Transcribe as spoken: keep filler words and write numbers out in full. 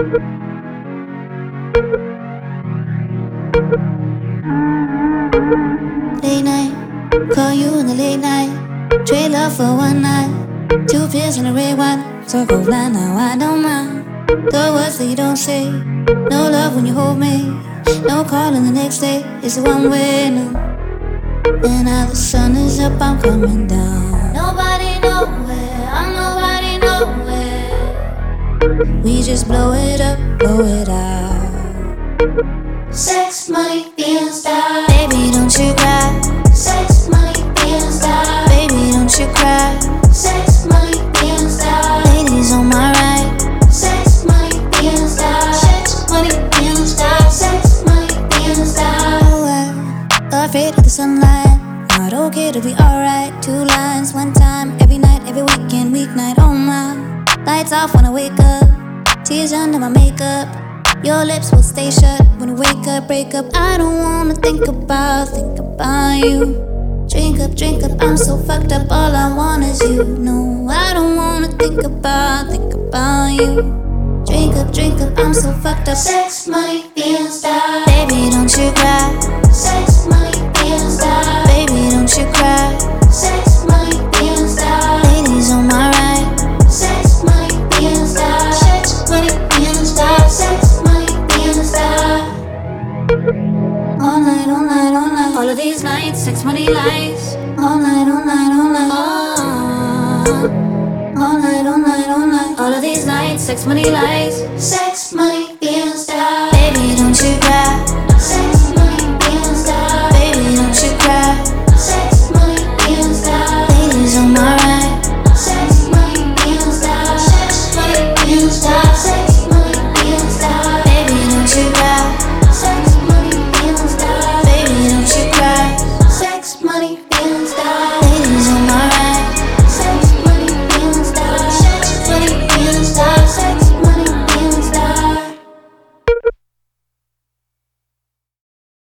Late night, call you in the late night. Trade love for one night. Two pills and a red wine. So go blind now, I don't mind the words that you don't say. No love when you hold me. No calling the next day. It's a one way now. And now the sun is up, I'm coming down. Nobody nowhere, I'm nobody nowhere. We just blow it up, blow it out. Sex, money, being style. Baby, don't you cry. Sex, money, being style. Baby, don't you cry. Sex, money, being style. Ladies on my right. Sex, money, being style. Sex, money, being style. Sex, money, being style. Oh, I'm afraid of the sunlight. Not okay to be alright. Two lines, one time, every night, every weekend, weeknight. Oh my, lights off when I wake up. Tears under my makeup. Your lips will stay shut when I wake up, break up. I don't wanna think about, think about you. Drink up, drink up, I'm so fucked up. All I want is you. No, I don't wanna think about, think about you. Drink up, drink up, I'm so fucked up. Sex, money, being style. Baby, don't you cry. Sex, money, being style. Baby, don't you cry. Sex, money, being style. Ladies on my right. Sex, money, being style. Sex, money, being style. Sex, money, being style. All night, all night, all night. All of these nights, sex, money, lies. All night, all night, all night. Oh. All night, all night, all night. All of these nights, sex, money, lies. Sex.